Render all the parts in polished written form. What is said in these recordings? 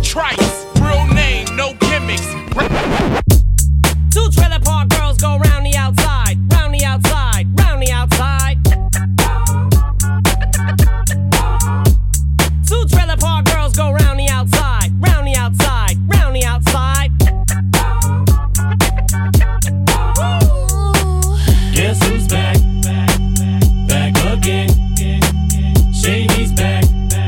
Trice, real name, no gimmicks. Two trailer park girls go round the outside, round the outside, round the outside. Two trailer park girls go round the outside, round the outside, round the outside. Guess who's back? Back again. Shady's back.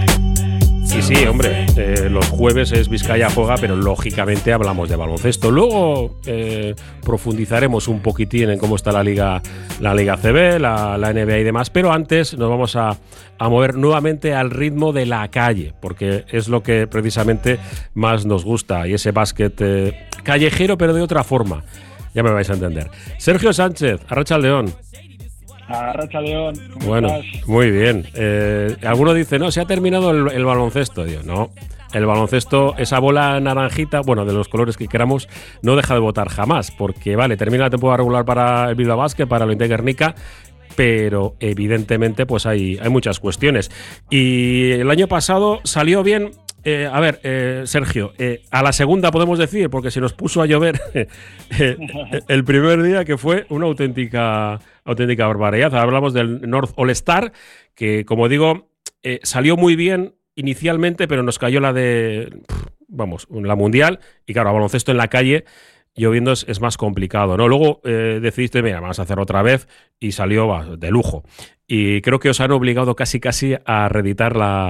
Y sí, hombre, los jueves es Vizcaya Juega, pero lógicamente hablamos de baloncesto. Luego profundizaremos un poquitín en cómo está la Liga CB, la NBA y demás, pero antes nos vamos a mover nuevamente al ritmo de la calle, porque es lo que precisamente más nos gusta, y ese básquet callejero, pero de otra forma. Ya me vais a entender. Sergio Sánchez, Arratsaldeon. Arratsaldeon, ¿cómo bueno, estás? Muy bien. Alguno dice, no, se ha terminado el baloncesto. Digo, no, el baloncesto, esa bola naranjita, bueno, de los colores que queramos, no deja de votar jamás, porque vale, termina la temporada regular para el Bilbao Basket, para el Ointe Guernica, pero evidentemente pues hay muchas cuestiones. Y el año pasado salió bien. Sergio, a la segunda podemos decir, porque se nos puso a llover el primer día, que fue una auténtica barbaridad. Hablamos del North All Star, que, como digo, salió muy bien inicialmente, pero nos cayó la mundial, y claro, a baloncesto en la calle, lloviendo es más complicado, ¿no? Luego decidiste, mira, vamos a hacer otra vez, y salió de lujo. Y creo que os han obligado casi a reeditar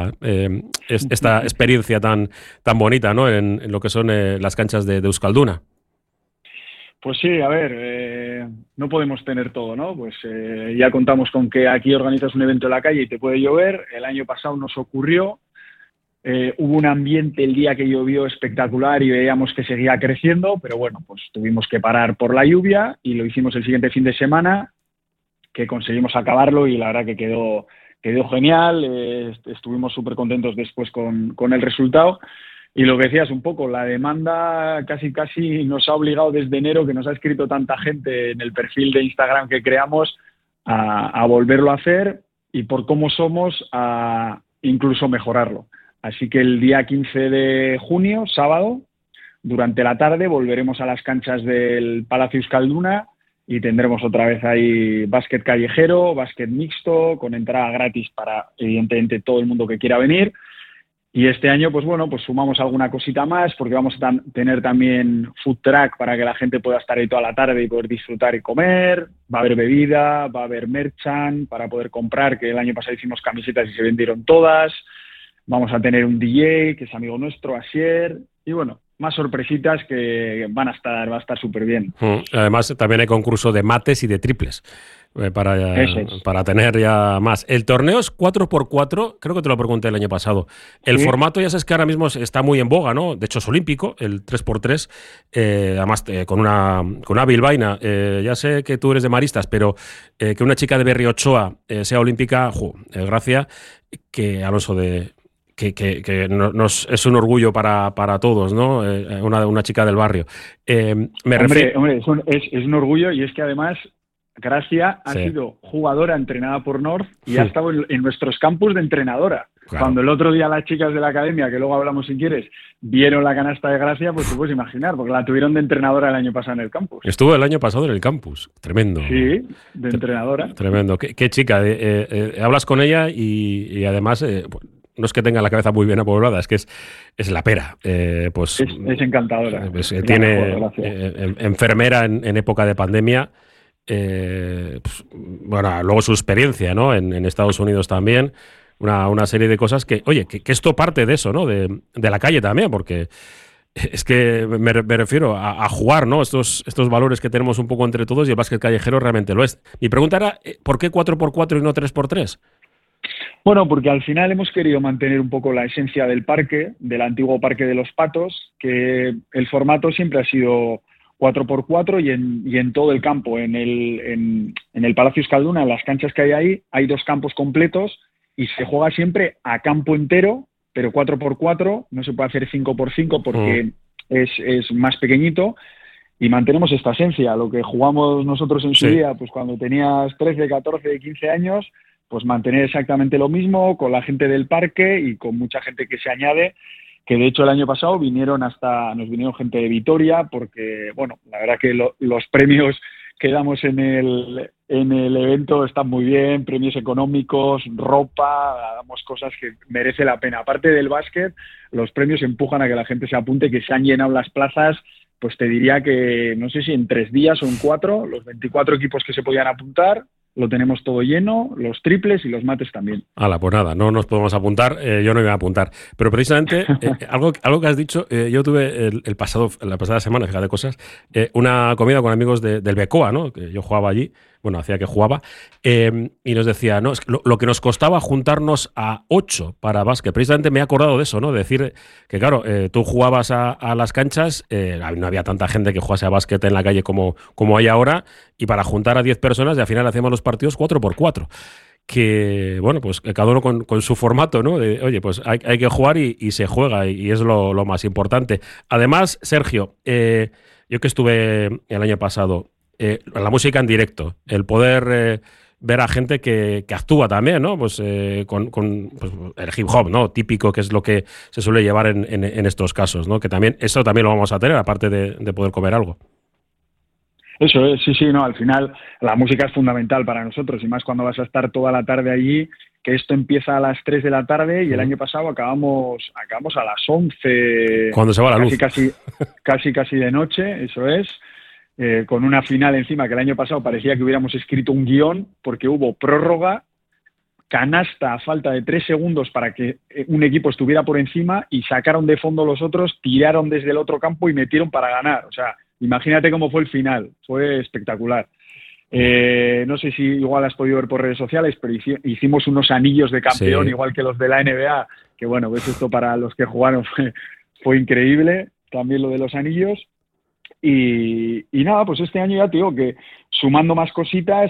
esta experiencia tan bonita, ¿no? En lo que son las canchas de Euskalduna. Pues sí, a ver, no podemos tener todo, ¿no? Pues ya contamos con que aquí organizas un evento en la calle y te puede llover. El año pasado nos ocurrió. Hubo un ambiente el día que llovió espectacular y veíamos que seguía creciendo, pero bueno, pues tuvimos que parar por la lluvia y lo hicimos el siguiente fin de semana, que conseguimos acabarlo, y la verdad que quedó genial. Estuvimos súper contentos después con el resultado. Y lo que decías un poco, la demanda casi nos ha obligado desde enero, que nos ha escrito tanta gente en el perfil de Instagram que creamos, a volverlo a hacer, y por cómo somos, a incluso mejorarlo. Así que el día 15 de junio, sábado, durante la tarde, volveremos a las canchas del Palacio Euskalduna y tendremos otra vez ahí básquet callejero, básquet mixto, con entrada gratis para, evidentemente, todo el mundo que quiera venir. Y este año, pues bueno, pues sumamos alguna cosita más, porque vamos a tener también food truck para que la gente pueda estar ahí toda la tarde y poder disfrutar y comer. Va a haber bebida, va a haber merchant para poder comprar, que el año pasado hicimos camisetas y se vendieron todas. Vamos a tener un DJ, que es amigo nuestro, Asier, y bueno, más sorpresitas que va a estar súper bien. Además, también hay concurso de mates y de triples, para tener ya más. El torneo es 4x4, creo que te lo pregunté el año pasado. El formato, ya sabes que ahora mismo está muy en boga, ¿no? De hecho, es olímpico, el 3x3, además con una bilbaína. Ya sé que tú eres de maristas, pero que una chica de Berri Ochoa sea olímpica, gracia, que Alonso que es un orgullo para todos, ¿no? Una chica del barrio. Hombre, es un orgullo, y es que además Gracia ha sido jugadora entrenada por North y ha estado en nuestros campus de entrenadora. Claro. Cuando el otro día las chicas de la academia, que luego hablamos si quieres, vieron la canasta de Gracia, pues tú puedes imaginar, porque la tuvieron de entrenadora el año pasado en el campus. Estuvo el año pasado en el campus, tremendo. Sí, de entrenadora. Tremendo. Qué chica. Hablas con ella y además... no es que tenga la cabeza muy bien apoblada, es que es la pera. Es encantadora. Tiene enfermera en época de pandemia. Luego su experiencia, ¿no? En Estados Unidos también. Una serie de cosas que, oye, que esto parte de eso, ¿no? De la calle también, porque es que me refiero a jugar, ¿no? Estos valores que tenemos un poco entre todos, y el básquet callejero realmente lo es. Mi pregunta era, ¿por qué 4x4 y no 3x3? Bueno, porque al final hemos querido mantener un poco la esencia del parque, del antiguo Parque de los Patos, que el formato siempre ha sido 4x4 y en todo el campo. En el Palacio Euskalduna, en las canchas que hay ahí, hay 2 campos completos y se juega siempre a campo entero, pero 4x4, no se puede hacer 5x5 porque es más pequeñito, y mantenemos esta esencia. Lo que jugamos nosotros en su día, pues cuando tenías 13, 14, 15 años, pues mantener exactamente lo mismo con la gente del parque y con mucha gente que se añade. que de hecho el año pasado nos vinieron gente de Vitoria, porque, bueno, la verdad que los premios que damos en el evento están muy bien, premios económicos, ropa, damos cosas que merece la pena. Aparte del básquet, los premios empujan a que la gente se apunte, que se han llenado las plazas, pues te diría que, no sé si en 3 días o en 4, los 24 equipos que se podían apuntar, lo tenemos todo lleno, los triples y los mates también. Hala, pues nada, no nos podemos apuntar, yo no iba a apuntar. Pero precisamente, algo que has dicho, yo tuve la pasada semana, fíjate cosas, una comida con amigos del Becoa, ¿no? Que yo jugaba allí, bueno, hacía que jugaba, y nos decía, no, es que lo que nos costaba juntarnos a 8 para básquet. Precisamente me he acordado de eso, ¿no? De decir que, claro, tú jugabas a las canchas, no había tanta gente que jugase a básquet en la calle como hay ahora, y para juntar a 10 personas, y al final hacíamos los partidos 4x4. Que, bueno, pues cada uno con su formato, ¿no? De, oye, pues hay que jugar y se juega, y es lo más importante. Además, Sergio, yo que estuve el año pasado, la música en directo, el poder ver a gente que actúa también, ¿no? Pues con pues, el hip hop, ¿no? Típico, que es lo que se suele llevar en estos casos, ¿no? Que también eso también lo vamos a tener, aparte de poder comer algo. Eso es, sí, no, al final la música es fundamental para nosotros, y más cuando vas a estar toda la tarde allí, que esto empieza a las 3 de la tarde y el año pasado acabamos a las 11. Cuando se va la luz. Casi de noche, eso es, con una final encima, que el año pasado parecía que hubiéramos escrito un guión, porque hubo prórroga, canasta a falta de 3 segundos para que un equipo estuviera por encima, y sacaron de fondo los otros, tiraron desde el otro campo y metieron para ganar. O sea, imagínate cómo fue el final, fue espectacular. No sé si igual has podido ver por redes sociales, pero hicimos unos anillos de campeón, sí, igual que los de la NBA, que bueno, pues esto para los que jugaron fue increíble, también lo de los anillos. Y nada, pues este año ya te digo que sumando más cositas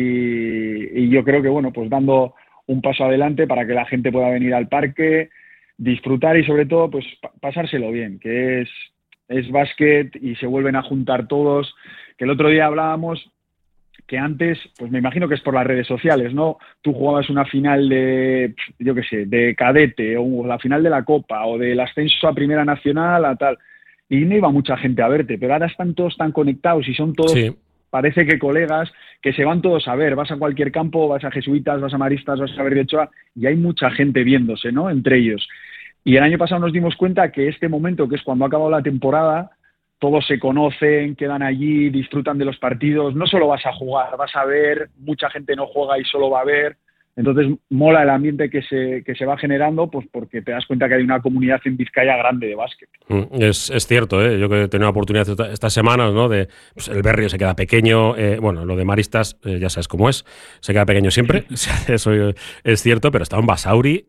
y yo creo que, bueno, pues dando un paso adelante para que la gente pueda venir al parque, disfrutar y sobre todo pues pasárselo bien, que es básquet y se vuelven a juntar todos. Que el otro día hablábamos que antes, pues me imagino que es por las redes sociales, ¿no? Tú jugabas una final de, yo qué sé, de cadete, o la final de la Copa, o del ascenso a Primera Nacional, a tal, y no iba mucha gente a verte, pero ahora están todos tan conectados y son todos, sí, parece que colegas, que se van todos a ver. Vas a cualquier campo, vas a Jesuitas, vas a Maristas, vas a Verde Ochoa, y hay mucha gente viéndose, ¿no? Entre ellos. Y el año pasado nos dimos cuenta que este momento, que es cuando ha acabado la temporada, todos se conocen, quedan allí, disfrutan de los partidos. No solo vas a jugar, vas a ver, mucha gente no juega y solo va a ver. Entonces mola el ambiente que se va generando, pues porque te das cuenta que hay una comunidad en Vizcaya grande de básquet. Es cierto, yo que he tenido la oportunidad estas semanas, ¿no? De pues el Berrio se queda pequeño, bueno, lo de Maristas ya sabes cómo es, se queda pequeño siempre, eso es cierto, pero está en Basauri,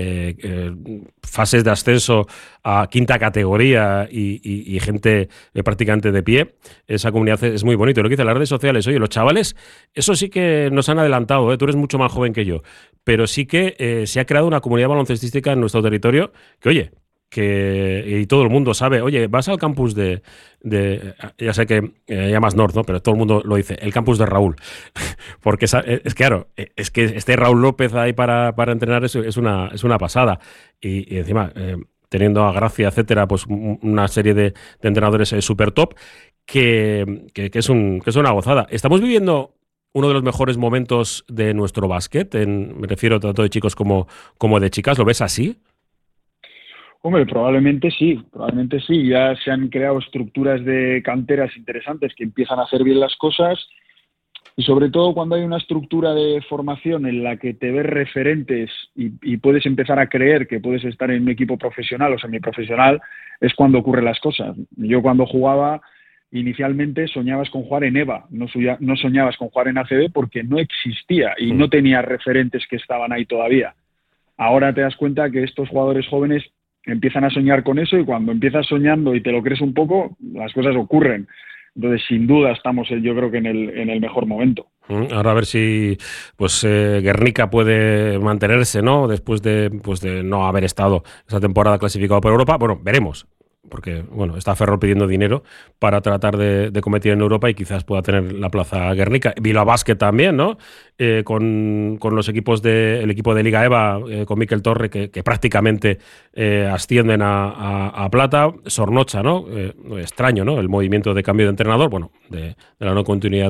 fases de ascenso a 5ª categoría y gente prácticamente de pie. Esa comunidad es muy bonito. Lo que dicen las redes sociales, oye, los chavales, eso sí que nos han adelantado, tú eres mucho más joven que yo, pero sí que se ha creado una comunidad baloncestística en nuestro territorio que, oye, y todo el mundo sabe, oye, vas al campus de ya sé que llamas North, ¿no? Pero todo el mundo lo dice, el campus de Raúl, porque es claro, es que esté Raúl López ahí para entrenar, eso es una pasada, y encima teniendo a Gracia, etcétera, pues una serie de entrenadores super top, que es una gozada. Estamos viviendo uno de los mejores momentos de nuestro básquet, me refiero tanto de chicos como de chicas. ¿Lo ves así? Hombre, probablemente sí. Ya se han creado estructuras de canteras interesantes que empiezan a hacer bien las cosas, y sobre todo cuando hay una estructura de formación en la que te ves referentes y puedes empezar a creer que puedes estar en un equipo profesional o semiprofesional, es cuando ocurren las cosas. Yo cuando jugaba, inicialmente soñabas con jugar en EVA, no soñabas con jugar en ACB porque no existía y no tenías referentes que estaban ahí todavía. Ahora te das cuenta que estos jugadores jóvenes empiezan a soñar con eso, y cuando empiezas soñando y te lo crees un poco, las cosas ocurren. Entonces, sin duda, estamos, yo creo que en el mejor momento. Ahora a ver si pues Guernica puede mantenerse, ¿no? Después de no haber estado esa temporada clasificado por Europa. Bueno, veremos. porque bueno, está Ferrol pidiendo dinero para tratar de competir en Europa y quizás pueda tener la plaza Guernica. Bilbao Basket también, ¿no? Con los equipos el equipo de Liga EVA, con Mikel Torre, que prácticamente ascienden a plata. Sornocha, ¿no? Extraño, ¿no? El movimiento de cambio de entrenador, bueno, de la no continuidad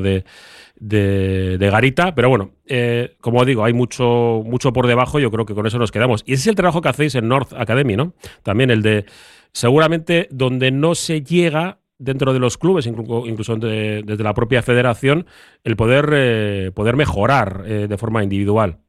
de Garita, pero bueno, como digo, hay mucho por debajo. Yo creo que con eso nos quedamos. Y ese es el trabajo que hacéis en North Academy, ¿no? También el de, seguramente, donde no se llega dentro de los clubes, incluso desde la propia federación, el poder mejorar de forma individual.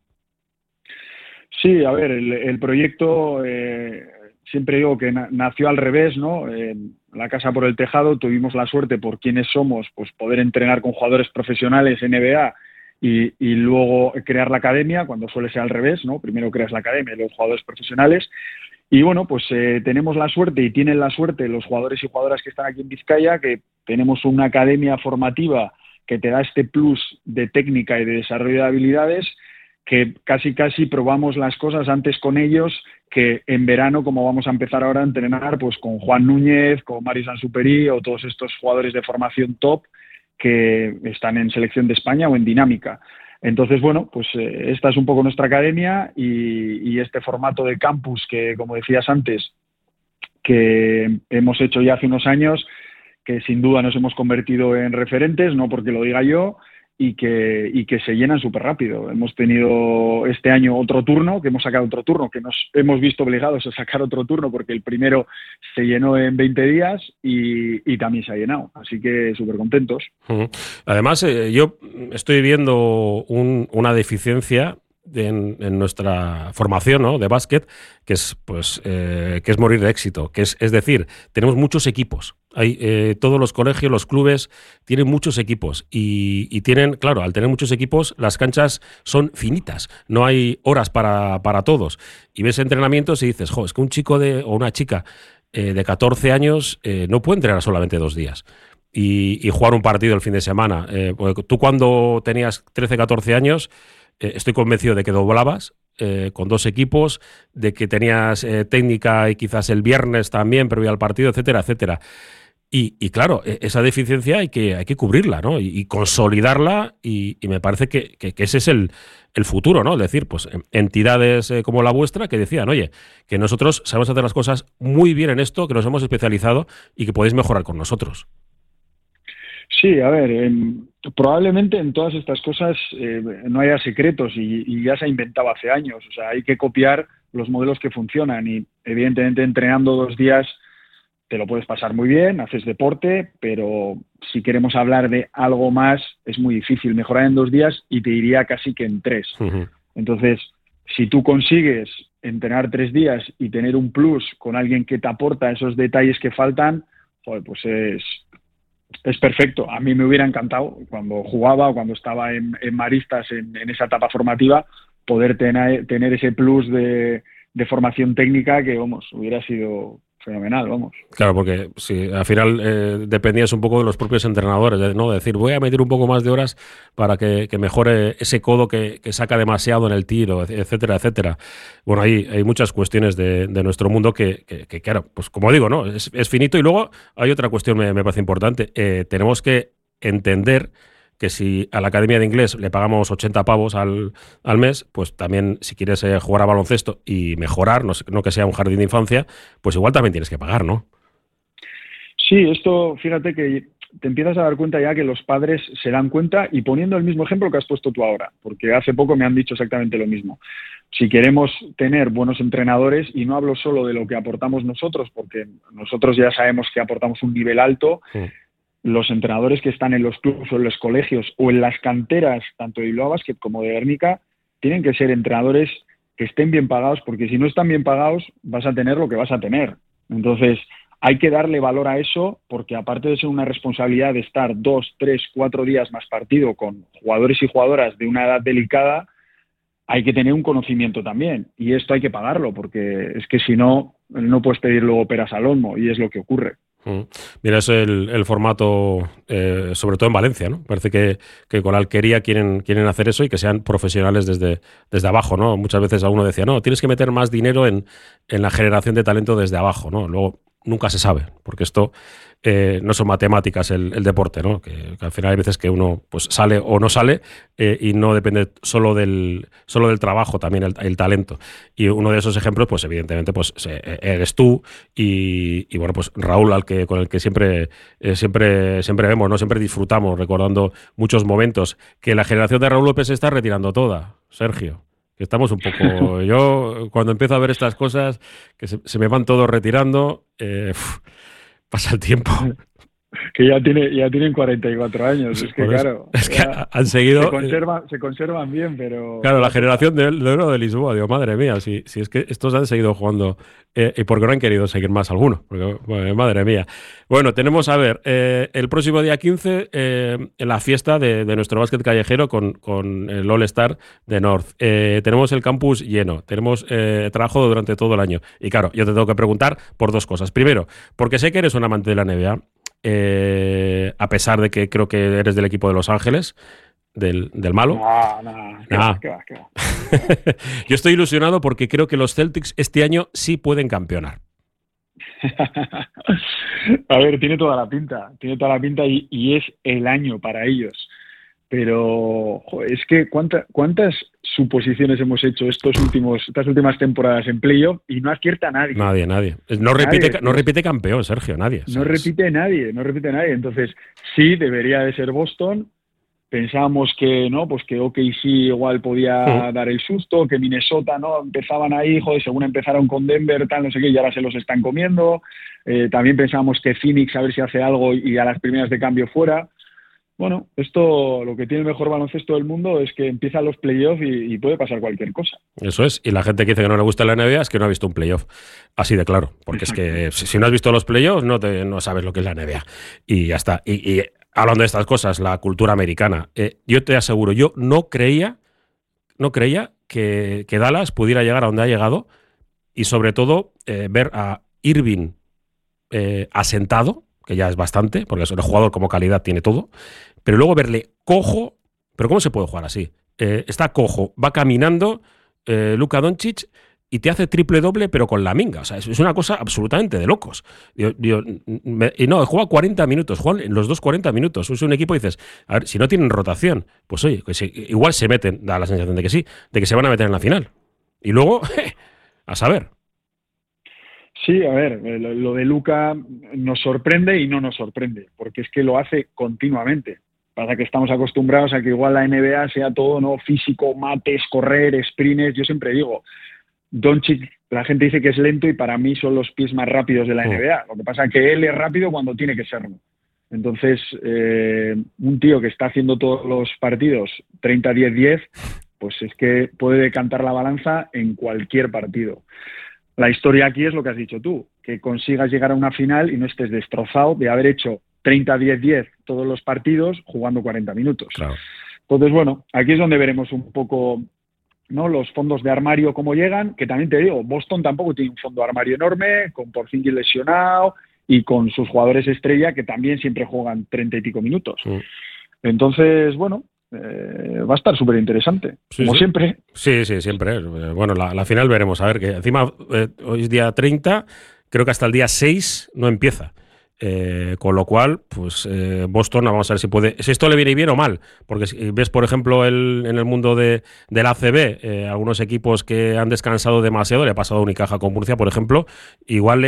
Sí, a ver, el proyecto, siempre digo que nació al revés, ¿no? La casa por el tejado, tuvimos la suerte por quienes somos, pues poder entrenar con jugadores profesionales NBA y luego crear la academia, cuando suele ser al revés, ¿no? Primero creas la academia y los jugadores profesionales. Y bueno, pues tenemos la suerte y tienen la suerte los jugadores y jugadoras que están aquí en Vizcaya, que tenemos una academia formativa que te da este plus de técnica y de desarrollo de habilidades, que casi probamos las cosas antes con ellos que en verano, como vamos a empezar ahora a entrenar, pues con Juan Núñez, con Mario Sansuperi o todos estos jugadores de formación top que están en selección de España o en dinámica. Entonces, bueno, pues esta es un poco nuestra academia y este formato de campus que, como decías antes, que hemos hecho ya hace unos años, que sin duda nos hemos convertido en referentes, no porque lo diga yo, y que se llenan súper rápido. Hemos tenido este año otro turno, que hemos sacado otro turno, que nos hemos visto obligados a sacar otro turno porque el primero se llenó en 20 días y también se ha llenado. Así que súper contentos. Además, yo estoy viendo una deficiencia en nuestra formación, ¿no?, de básquet, que es morir de éxito, es decir, tenemos muchos equipos. Todos los colegios, los clubes tienen muchos equipos y tienen, claro, al tener muchos equipos, las canchas son finitas, no hay horas para todos. Y ves entrenamientos y dices, es que un chico o una chica de 14 años no puede entrenar solamente 2 días. Y jugar un partido el fin de semana. Tú cuando tenías 13, 14 años, estoy convencido de que doblabas con 2 equipos, de que tenías técnica y quizás el viernes también previo al partido, etcétera, etcétera. Y claro, esa deficiencia hay que cubrirla, ¿no? Y consolidarla y me parece que ese es el futuro, ¿no? Es decir, pues entidades como la vuestra que decían, oye, que nosotros sabemos hacer las cosas muy bien en esto, que nos hemos especializado y que podéis mejorar con nosotros. Sí, a ver, probablemente en todas estas cosas no haya secretos y ya se ha inventado hace años. O sea, hay que copiar los modelos que funcionan y evidentemente entrenando 2 días te lo puedes pasar muy bien, haces deporte, pero si queremos hablar de algo más es muy difícil mejorar en 2 días y te diría casi que en 3. Uh-huh. Entonces, si tú consigues entrenar 3 días y tener un plus con alguien que te aporta esos detalles que faltan, joder, pues es perfecto. A mí me hubiera encantado cuando jugaba o cuando estaba en Maristas en esa etapa formativa poder tener ese plus de formación técnica que, vamos, hubiera sido fenomenal, vamos. Claro, porque si al final dependías un poco de los propios entrenadores, ¿no? De decir, voy a meter un poco más de horas para que mejore ese codo que saca demasiado en el tiro, etcétera, etcétera. Bueno, hay muchas cuestiones de nuestro mundo que claro, pues como digo, ¿no? Es finito. Y luego hay otra cuestión me parece importante. Tenemos que entender que si a la Academia de Inglés le pagamos 80 pavos al mes, pues también si quieres jugar a baloncesto y mejorar, no que sea un jardín de infancia, pues igual también tienes que pagar, ¿no? Sí, esto, fíjate que te empiezas a dar cuenta ya que los padres se dan cuenta, y poniendo el mismo ejemplo que has puesto tú ahora, porque hace poco me han dicho exactamente lo mismo. Si queremos tener buenos entrenadores, y no hablo solo de lo que aportamos nosotros, porque nosotros ya sabemos que aportamos un nivel alto, sí. Los entrenadores que están en los clubes o en los colegios o en las canteras, tanto de Bilbao Basket como de Guernica, tienen que ser entrenadores que estén bien pagados, porque si no están bien pagados vas a tener lo que vas a tener. Entonces hay que darle valor a eso, porque aparte de ser una responsabilidad de estar 2, 3, 4 días más partido con jugadores y jugadoras de una edad delicada, hay que tener un conocimiento también, y esto hay que pagarlo, porque es que si no, no puedes pedir luego peras al olmo, y es lo que ocurre. Mira, es el formato, sobre todo en Valencia, ¿no? Parece que con Alquería quieren hacer eso y que sean profesionales desde abajo, ¿no? Muchas veces a uno decía, no, tienes que meter más dinero en la generación de talento desde abajo, ¿no? Luego nunca se sabe, porque esto no son matemáticas el deporte, ¿no? Que al final hay veces que uno pues sale o no sale y no depende solo del trabajo, también el talento. Y uno de esos ejemplos, pues evidentemente, pues eres tú y bueno, pues Raúl, con el que siempre vemos, ¿no? Siempre disfrutamos recordando muchos momentos. Que la generación de Raúl López se está retirando toda, Sergio. Que estamos un poco... Yo, cuando empiezo a ver estas cosas, que se me van todos retirando, pasa el tiemoro Que ya tienen 44 años, es que claro. Es que han seguido... Se conservan bien, pero... Claro, la generación de oro de Lisboa, digo, madre mía, si es que estos han seguido jugando y porque no han querido seguir más alguno, porque, bueno, madre mía. Bueno, tenemos, a ver, el próximo día 15, la fiesta de nuestro básquet callejero con el All-Star de North. Tenemos el campus lleno, tenemos trabajo durante todo el año. Y claro, yo te tengo que preguntar por dos cosas. Primero, porque sé que eres un amante de la NBA, a pesar de que creo que eres del equipo de Los Ángeles, del malo. No. ¿Qué va? Yo estoy ilusionado porque creo que los Celtics este año sí pueden campeonar. A ver, tiene toda la pinta y es el año para ellos. Pero joder, es que ¿cuántas suposiciones hemos hecho estas últimas temporadas en playoff y no acierta nadie? Nadie. No repite campeón, Sergio, nadie. No repite nadie. Entonces, sí, debería de ser Boston. Pensábamos que no, pues que OKC igual podía dar el susto, que Minnesota no empezaban ahí, joder, según empezaron con Denver, tal, no sé qué, y ahora se los están comiendo. También pensábamos que Phoenix a ver si hace algo y a las primeras de cambio fuera. Bueno, esto, lo que tiene el mejor baloncesto del mundo es que empiezan los playoffs y puede pasar cualquier cosa. Eso es, y la gente que dice que no le gusta la NBA es que no ha visto un playoff, así de claro, porque es que si no has visto los playoffs no sabes lo que es la NBA, y ya está. Y hablando de estas cosas, la cultura americana, yo te aseguro, yo no creía que Dallas pudiera llegar a donde ha llegado, y sobre todo ver a Irving asentado, que ya es bastante, porque el jugador como calidad tiene todo, pero luego verle cojo, pero ¿cómo se puede jugar así? Está cojo, va caminando Luka Doncic y te hace triple-doble, pero con la minga. O sea, es una cosa absolutamente de locos. Y no, juega 40 minutos, juegan en los 40 minutos. Es un equipo y dices, a ver, si no tienen rotación, pues oye, igual se meten, da la sensación de que sí, de que se van a meter en la final. Y luego, a saber. Sí, a ver, lo de Luka nos sorprende y no nos sorprende, porque es que lo hace continuamente. Pasa que estamos acostumbrados a que igual la NBA sea todo, ¿no? Físico, mates, correr, sprints. Yo siempre digo, Doncic, la gente dice que es lento y para mí son los pies más rápidos de la NBA. Lo que pasa es que él es rápido cuando tiene que serlo. Entonces, un tío que está haciendo todos los partidos 30-10-10, pues es que puede decantar la balanza en cualquier partido. La historia aquí es lo que has dicho tú, que consigas llegar a una final y no estés destrozado de haber hecho 30-10-10 todos los partidos jugando 40 minutos. Claro. Entonces, bueno, aquí es donde veremos un poco, ¿no?, los fondos de armario cómo llegan, que también te digo, Boston tampoco tiene un fondo de armario enorme, con Porzingis lesionado y con sus jugadores estrella que también siempre juegan 30 y pico minutos. Sí. Entonces, bueno, va a estar súper interesante, como siempre. Sí, siempre. Bueno, la final veremos. A ver, que encima hoy es día 30, creo que hasta el día 6 no empieza. Con lo cual, pues Boston, vamos a ver si puede. Si esto le viene bien o mal, porque si ves, por ejemplo, en el mundo del ACB, algunos equipos que han descansado demasiado, le ha pasado a Unicaja con Murcia, por ejemplo, igual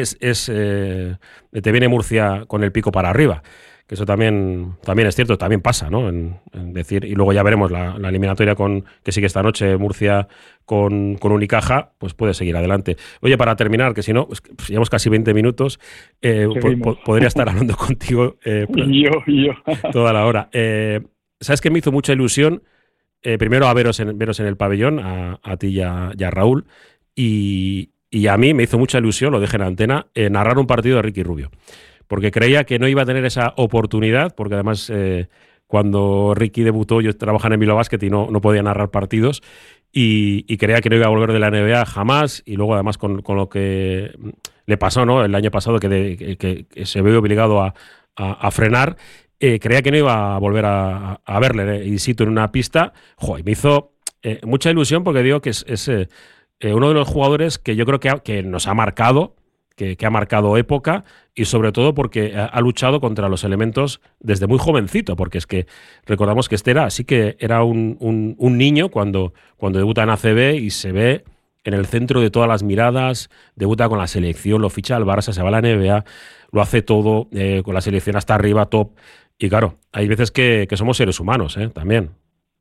te viene Murcia con el pico para arriba. Que eso también es cierto, también pasa, ¿no? En decir, y luego ya veremos la eliminatoria que sigue esta noche Murcia con Unicaja, pues puede seguir adelante. Oye, para terminar, que si no, pues llevamos casi 20 minutos, podría estar hablando contigo yo. toda la hora. ¿Sabes qué me hizo mucha ilusión? Primero a veros en el pabellón, a ti y a Raúl, y a mí me hizo mucha ilusión, lo dejé en la antena, narrar un partido de Ricky Rubio. Porque creía que no iba a tener esa oportunidad, porque además cuando Ricky debutó yo trabajaba en Bilbao Basket y no podía narrar partidos, y creía que no iba a volver de la NBA jamás, y luego además con lo que le pasó, ¿no?, el año pasado, que se vio obligado a frenar, creía que no iba a volver a verle in situ en una pista. Joder, me hizo mucha ilusión porque digo que es uno de los jugadores que yo creo que nos ha marcado, que ha marcado época y sobre todo porque ha luchado contra los elementos desde muy jovencito, porque es que recordamos que sí que era un niño cuando debuta en ACB y se ve en el centro de todas las miradas, debuta con la selección, lo ficha al Barça, se va a la NBA, lo hace todo, con la selección hasta arriba, top. Y claro, hay veces que somos seres humanos, también.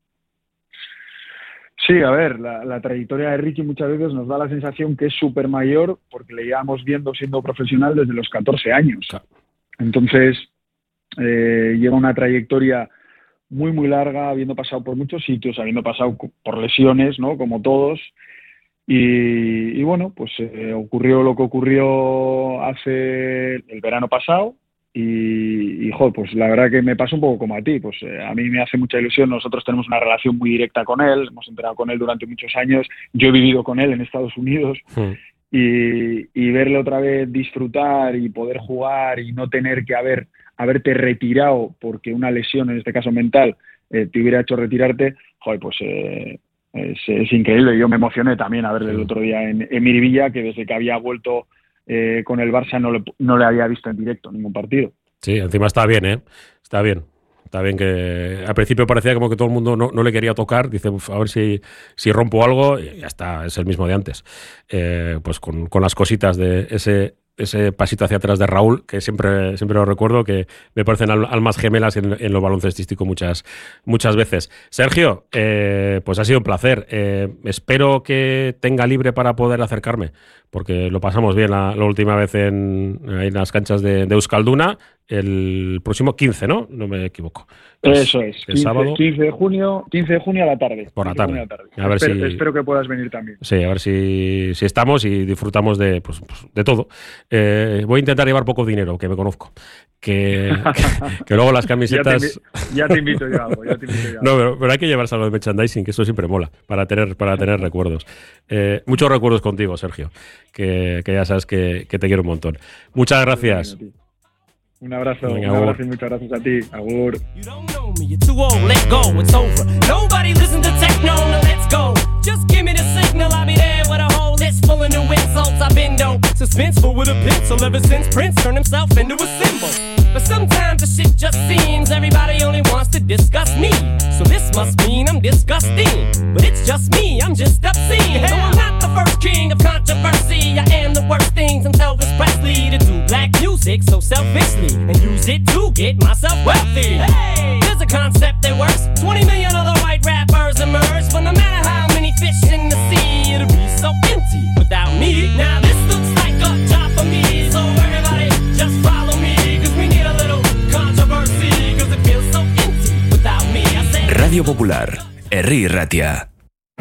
Sí, a ver, la trayectoria de Ricky muchas veces nos da la sensación que es súper mayor porque le llevamos viendo siendo profesional desde los 14 años. Claro. Entonces, lleva una trayectoria muy, muy larga, habiendo pasado por muchos sitios, habiendo pasado por lesiones, ¿no? Como todos. Y bueno, pues ocurrió lo que ocurrió hace el verano pasado y joder, pues la verdad que me pasa un poco como a ti, pues a mí me hace mucha ilusión. Nosotros tenemos una relación muy directa con él, hemos entrenado con él durante muchos años, yo he vivido con él en Estados Unidos y verle otra vez disfrutar y poder jugar y no tener que haberte retirado porque una lesión, en este caso mental, te hubiera hecho retirarte, joder, pues es increíble. Yo me emocioné también a verle el otro día en Miribilla, que desde que había vuelto con el Barça no le había visto en directo ningún partido. Sí, encima está bien, está bien. Está bien que al principio parecía como que todo el mundo no le quería tocar. Dice, a ver si rompo algo, y ya está, es el mismo de antes. Pues con las cositas de ese pasito hacia atrás de Raúl, que siempre lo recuerdo, que me parecen almas gemelas en lo baloncestístico muchas veces. Sergio, pues ha sido un placer. Espero que tenga libre para poder acercarme, porque lo pasamos bien la última vez en las canchas de Euskalduna, el próximo 15, ¿no? No me equivoco. Eso es, el sábado. 15 de junio a la tarde. Por la tarde. A ver espero que puedas venir también. Sí, a ver si estamos y disfrutamos de todo. Voy a intentar llevar poco dinero, que me conozco. Que luego las camisetas... ya te invito yo a algo. No, pero hay que llevarse algo de merchandising, que eso siempre mola, para tener recuerdos. Muchos recuerdos contigo, Sergio, que ya sabes que te quiero un montón. Muchas gracias. Un abrazo y muchas gracias a ti. Agur. You don't know me, you're too old, let go, it's over. Nobody listen to techno, no, let's go. Just give me the signal, I'll be there with a whole list full of new insults. I've been dope, suspenseful with a pencil ever since Prince turned himself into a symbol. But sometimes the shit just seems everybody only wants to discuss me. So this must mean I'm disgusting. But it's just me, I'm just obscene. No, I'm not the first king of controversy. I am the worst thing since Elvis Presley to do black music so selfishly and use it to get myself wealthy. Hey, there's a concept that works. 20 million other white rappers emerge, but no matter how many fish in the sea, it'll be so empty without me. Now this looks like a job for me, so everybody just follow me, cause we need a little controversy, cause it feels so empty without me. I said, Radio Popular, Herri Ratia.